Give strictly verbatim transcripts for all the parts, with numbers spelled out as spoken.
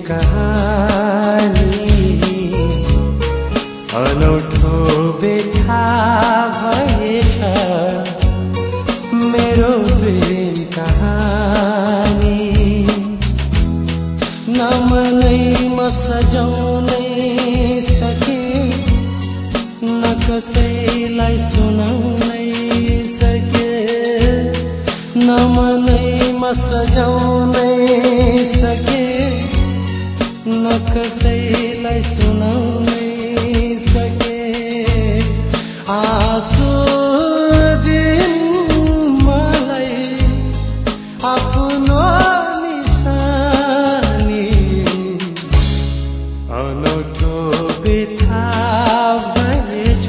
कहानी अनौठो बेथा भएछ मेरो प्रेम कहानी नमनै म सजाउनै सके न कसैलाई सुनाउनै सके नमनै म सजाउनै सके न कसैलाई सुनाउनै सके आँसु दिन मलाई आफ्नो निशानी अनौठो बेथा भएछ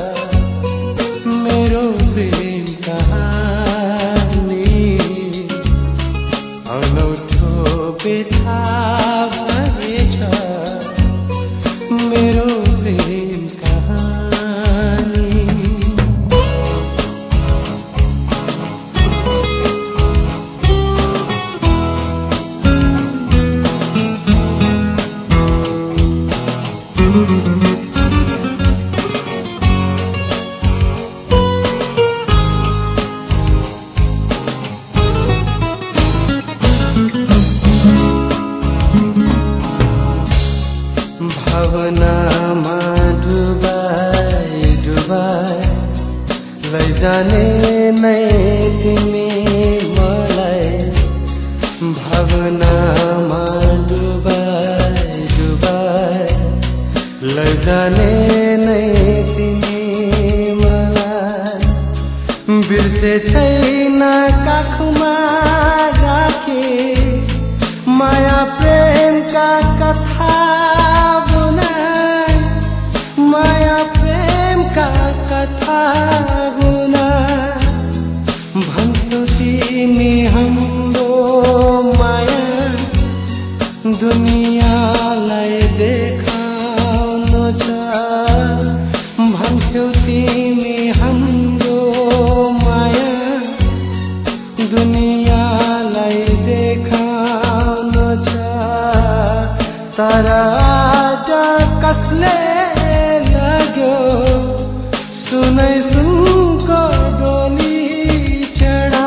मेरो प्रेम कहानी अनौठो बेथा भएछ मेरो प्रेम कहानी भावनामा डुबाई डुबाई लैजाने नै तिमी मलाई भावनामा डुबाई डुबाई लैजाने नै तिमी मलाई बिर्से छैन काखमा राखे माया प्रेमका कथा माया प्रेमका कथा गुना भन्थ्यौ तिमी हाम्रो माया दुनियाँलाई देखाउनु छ भन्थ्यौ तिमी हाम्रो माया दुनियाँलाई देखाउनु छ तर आज कसले सुनै सुनको डोली चढा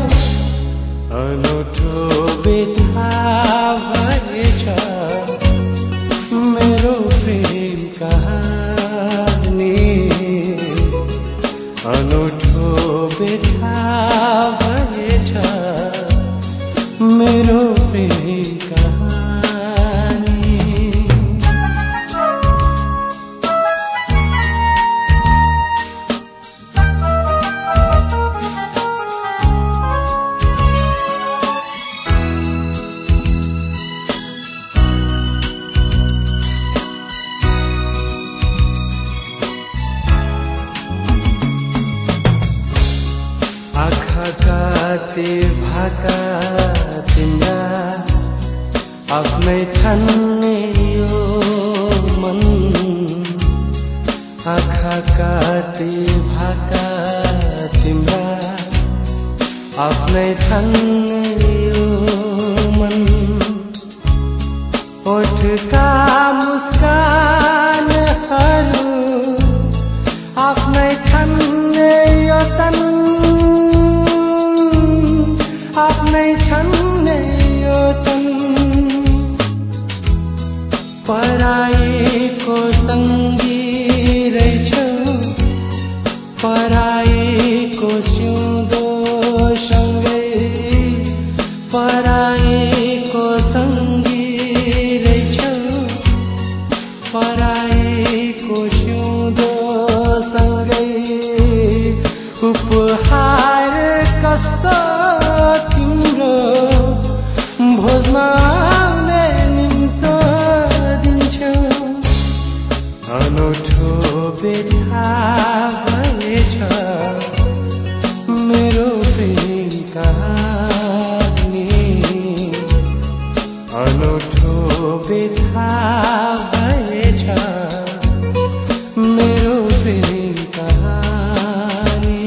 अनौठो बेथा भएछ मेरो प्रेम कहानी अनौठो बेथा भएछ मेरो प्रेम कहानी काती भाका तिम्रा आफ्नै छन् यो मन आँखा काती भाका तिम्रा आफ्नै छन् यो मन ओठका मुस्कानहरू आफ्नै छन् यो तन आफ्नै छन् यो तन पराईको सङ्गी रहेछौ पराईको सिउँदो सँगै पराईको सङ्गी रहेछौ पराईको सिउँदो सँगै उपहार कस्तो तिम्रो भोजमा आउने निम्तो दिन्छौ अनौठो बेथा भएछ मेरो प्रेम कहानी अनौठो बेथा भएछ मेरो प्रेम कहानी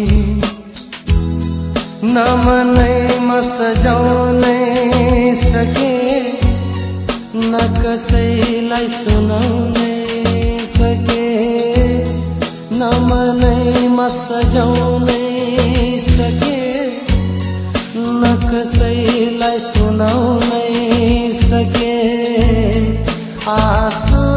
नमनै म सजाउनै सके न कसैलाई सुनाउनै सके, न मनैमा सजाउनै सके, न कसैलाई सुनाउनै सके। आँसु